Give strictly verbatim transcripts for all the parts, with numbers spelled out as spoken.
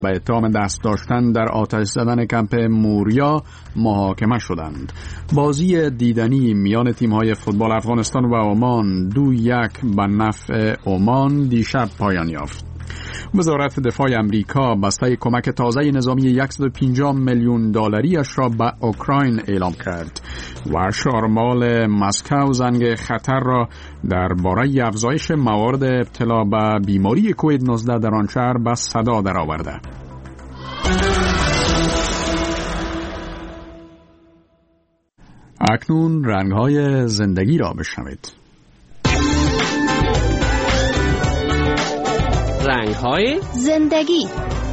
به اتهام دست داشتن در آتش زدن کمپ موریا محاکمه شدند. بازی دیدنی میان تیم‌های فوتبال افغانستان و عمان دو یک به نفع عمان دیشب پایان یافت. وزارت دفاع امریکا بسته کمک تازه نظامی صد و پنجاه میلیون دلاری اش را به اوکراین اعلام کرد و شارمال مسکو زنگ خطر را درباره افزایش موارد ابتلا به بیماری کووید نوزده در آن شهر به صدا درآورده. اکنون رنگ‌های زندگی را بشنوید. رنگ‌های زندگی.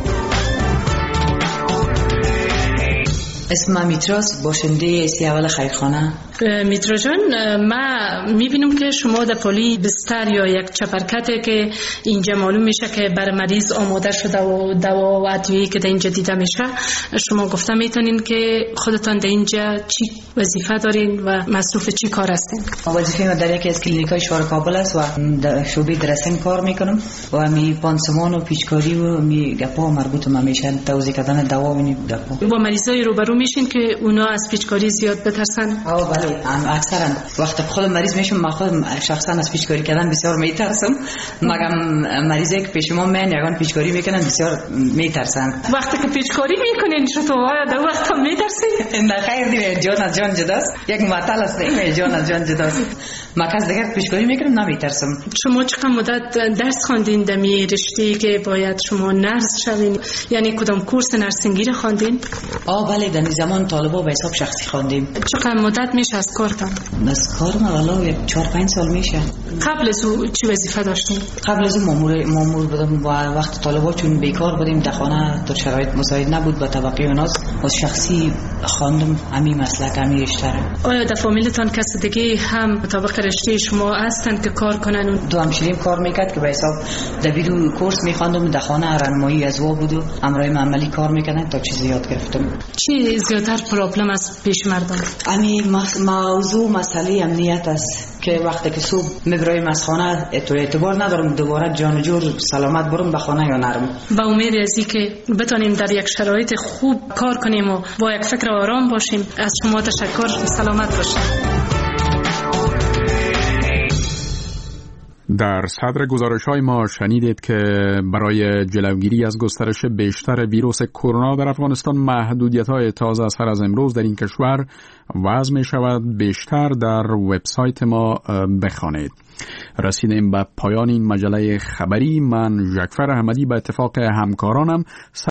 اسمم میتراست، باشنده سیاول خیرخانه. میترا جان، ما میبینم که شما در پالی بستر یا یک چپرکته که اینجا معلوم میشه که بر مریض آماده شده و دوا و ادویه‌ای که در اینجا دیده میشه، شما گفته میتونین که خودتان در اینجا چی وظیفه دارین و مصروف چی کار هستین؟ وظیفه من در یکی از کلینیک‌های شهر کابل است و در شعبه درسنگ کار میکنم و می پانسمان و پیچکاری و می گپا مربوط به میشن توزیع کردن دوا و گپا. با مریضای روبرو میشین که اونا از پیچکاری زیاد بترسن؟ آه بله، اکثرا وقتی خود مریض میشم من خودم شخصا از پیچکاری کردن بسیار میترسم، مگم مریضی که پیش ما من یگان پیچکاری میکنن بسیار میترسن. وقتی که پیچکاری میکنین شما در وقت هم میترسین؟ نه خیر دیگه، جان از جان جداست، یک مثل است دیگه، جان از جان جداست. ما کس دیگه پیچکاری میکنم نمیترسم. شما چقدر مدت درس خواندین در می رشته‌ای که باید شما نرس شوین؟ یعنی کدام کورس نرسینگی رو خواندین؟ آه بله، در زمان طالبا به حساب شخصی خواندیم. چقدر مدت میشه از کارتان؟ از کارم والا یک چهار پنج سال میشه. قبل از او چه وظیفه داشتین؟ قبل از اون مامور مامور بودم و وقت طالبا چون بیکار بودیم در خانه در شرایط مساعد نبود با طبقه و ناز، از شخصی خواندم همین مسلک همین رشته. آیا در فامیلتان کسی دیگه هم مطابق رشته شما هستن که کار کنن؟ دو همشیریم کار میکرد که به حساب دبیرو کورس میخواندم در خانه راهنمایی از وا بود و امرای عملی کار میکردن تا چیز یاد گرفتم. چی زیادتر پرابلم از پیش مردم؟ همین موضوع مسئله امنیت است که وقتی که صبح میبرایم از خانه اعتبار ندارم دوباره جان و جور سلامت برم به خانه یا نرم. با امید ازی که بتونیم در یک شرایط خوب کار کنیم و با یک فکر آرام باشیم. از شما تشکر، سلامت باشید. در صدر گزارش‌های ما شنیدید که برای جلوگیری از گسترش بیشتر ویروس کرونا در افغانستان محدودیت‌های تازه از هر از امروز در این کشور وضع می‌شود. بیشتر در وبسایت ما بخوانید. رسیدیم به پایان این مجله خبری. من ژکفر احمدی به اتفاق همکارانم